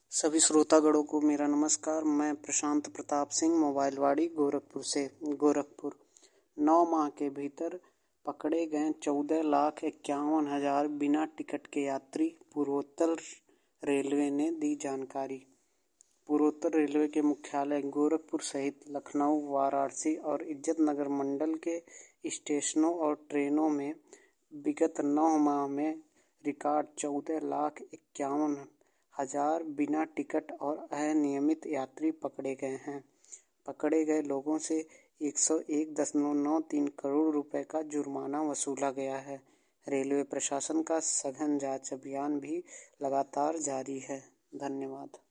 सभी श्रोतागणों को मेरा नमस्कार। मैं प्रशांत प्रताप सिंह मोबाइलवाड़ी गोरखपुर 9 माह के भीतर पकड़े गए 14,51,000 बिना टिकट के यात्री, पूर्वोत्तर रेलवे ने दी जानकारी। पूर्वोत्तर रेलवे के मुख्यालय गोरखपुर सहित लखनऊ, वाराणसी और इज्जतनगर मंडल के स्टेशनों और ट्रेनों में विगत 9 माह में रिकॉर्ड 14,51,000 बिना टिकट और अनियमित यात्री पकड़े गए हैं। पकड़े गए लोगों से 101.93 करोड़ रुपए का जुर्माना वसूला गया है। रेलवे प्रशासन का सघन जांच अभियान भी लगातार जारी है। धन्यवाद।